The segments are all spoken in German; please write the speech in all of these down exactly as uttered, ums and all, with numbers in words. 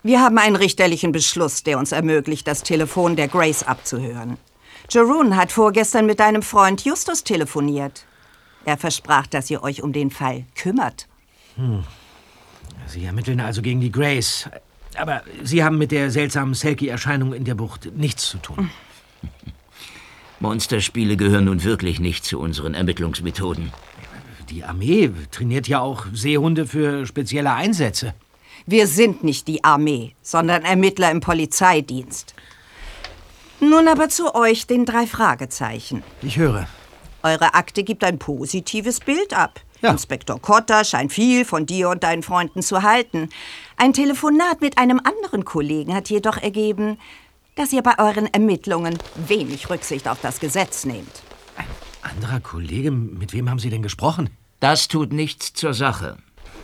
Wir haben einen richterlichen Beschluss, der uns ermöglicht, das Telefon der Grace abzuhören. Jeroen hat vorgestern mit deinem Freund Justus telefoniert. Er versprach, dass ihr euch um den Fall kümmert. Hm. Sie ermitteln also gegen die Grace. Aber Sie haben mit der seltsamen Selkie-Erscheinung in der Bucht nichts zu tun. Monsterspiele gehören nun wirklich nicht zu unseren Ermittlungsmethoden. Die Armee trainiert ja auch Seehunde für spezielle Einsätze. Wir sind nicht die Armee, sondern Ermittler im Polizeidienst. Nun aber zu euch, den drei Fragezeichen. Ich höre. Eure Akte gibt ein positives Bild ab. Ja. Inspektor Cotter scheint viel von dir und deinen Freunden zu halten. Ein Telefonat mit einem anderen Kollegen hat jedoch ergeben, dass ihr bei euren Ermittlungen wenig Rücksicht auf das Gesetz nehmt. Ein anderer Kollege? Mit wem haben Sie denn gesprochen? Das tut nichts zur Sache.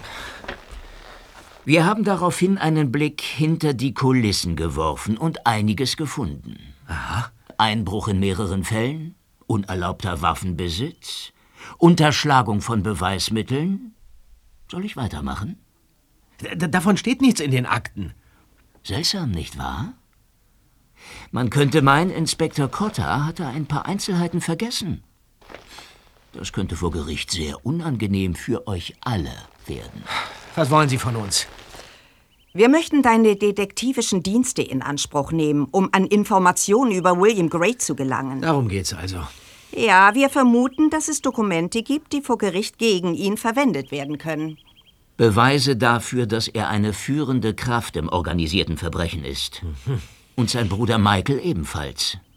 Wir haben daraufhin einen Blick hinter die Kulissen geworfen und einiges gefunden. Aha. Einbruch in mehreren Fällen, unerlaubter Waffenbesitz, Unterschlagung von Beweismitteln. Soll ich weitermachen? D- davon steht nichts in den Akten. Seltsam, nicht wahr? Man könnte meinen, Inspektor Cotter hatte ein paar Einzelheiten vergessen. Das könnte vor Gericht sehr unangenehm für euch alle werden. Was wollen Sie von uns? Wir möchten deine detektivischen Dienste in Anspruch nehmen, um an Informationen über William Gray zu gelangen. Darum geht's also. Ja, wir vermuten, dass es Dokumente gibt, die vor Gericht gegen ihn verwendet werden können. Beweise dafür, dass er eine führende Kraft im organisierten Verbrechen ist. Mhm. Und sein Bruder Michael ebenfalls.